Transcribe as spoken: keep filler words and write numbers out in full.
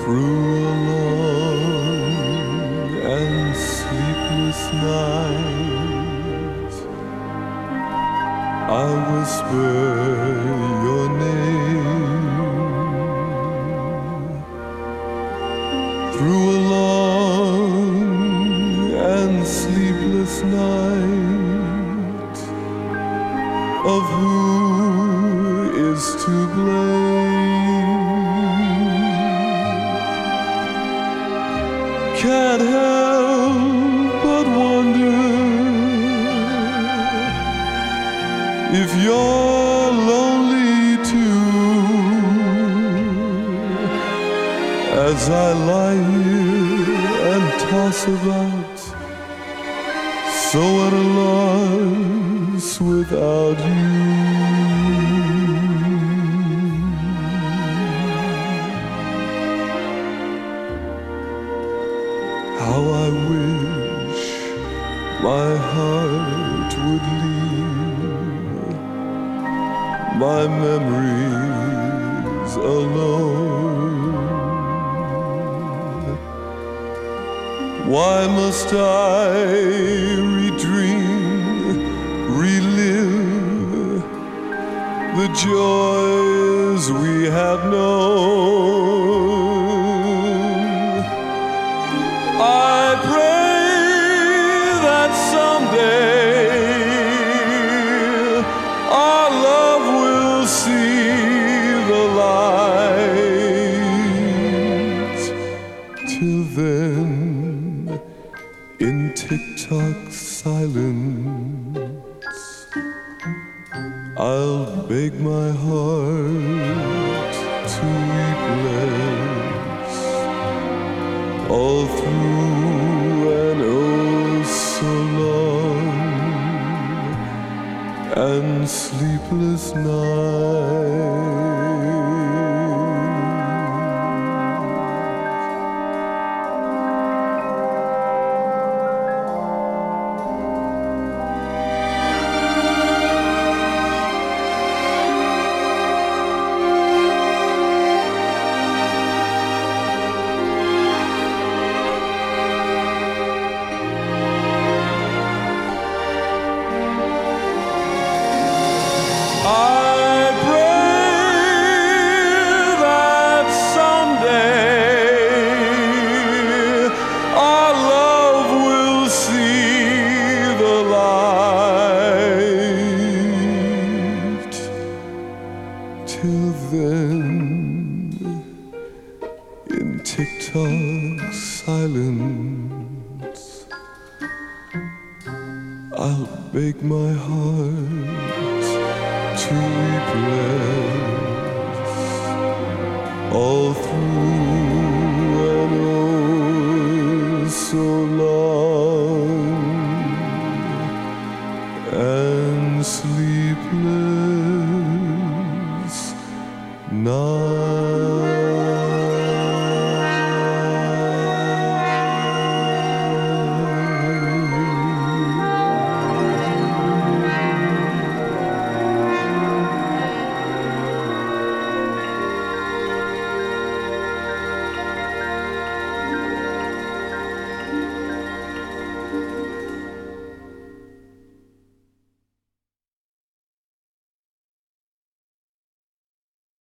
Through a long and sleepless night, I whisper your name. Through a long and sleepless night, of who is to blame? Can't help but wonder if you're lonely too, as I lie here and toss about, so at a loss without you. How I wish my heart would leave my memories alone. Why must I redream, relive the joys we have known? I pray that someday our love will see the light. Till then, in tick-tock silence, I'll beg my heart to weep less, all through an oh so long and sleepless night. I pray that someday our love will see the light. Till then, in tick-tock silence, I'll beg my heart to weep less, all through an oh so long